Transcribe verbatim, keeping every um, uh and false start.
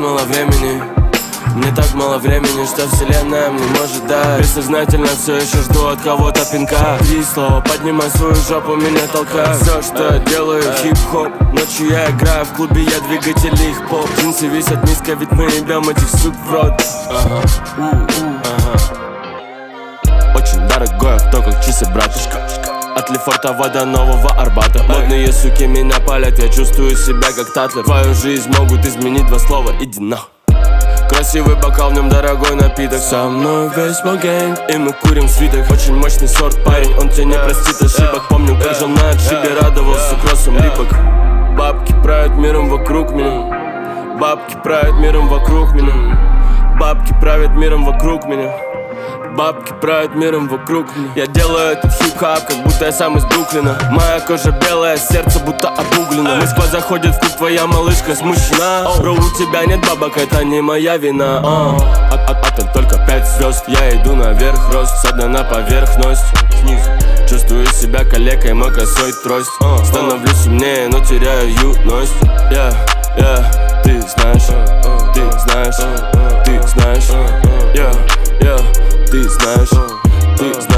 мало времени, мне так мало времени, что вселенная мне может дать. Бессознательно все еще жду от кого-то пинка. Три слова, поднимай свою жопу, меня толкай. Все, что я делаю, хип-хоп. Ночью я играю в клубе, я двигатель их поп. Джинсы висят низко, ведь мы ебем этих сук в рот. Ага, ага. Очень дорогой авто, как часы братушка. От Лефортово до Нового Арбата. Модные суки меня палят, я чувствую себя как Татлер. Твою жизнь могут изменить два слова, иди нахуй. Красивый бокал, в нем дорогой напиток. Со мной весь мой гэнг, и мы курим свиток. Очень мощный сорт, парень, он тебе не простит ошибок. Помню, как жил на отшибе, радовался кроссом липок. Бабки правят миром вокруг меня. Бабки правят миром вокруг меня. Бабки правят миром вокруг меня. Бабки правят миром вокруг меня. Я делаю этот хип-хап, как будто я сам из Бруклина. Моя кожа белая, сердце будто обуглено. Москва заходит в клуб, твоя малышка смущена. Бро, у тебя нет бабок, это не моя вина. а, а, а, а там только пять звезд. Я иду наверх, рост, с дна на поверхность. Снизу чувствую себя калекой, мой косой трость. Становлюсь умнее, но теряю юность. Yeah, yeah, ты знаешь, ты знаешь, ты знаешь, yeah, yeah. Ты знаешь, ты знаешь.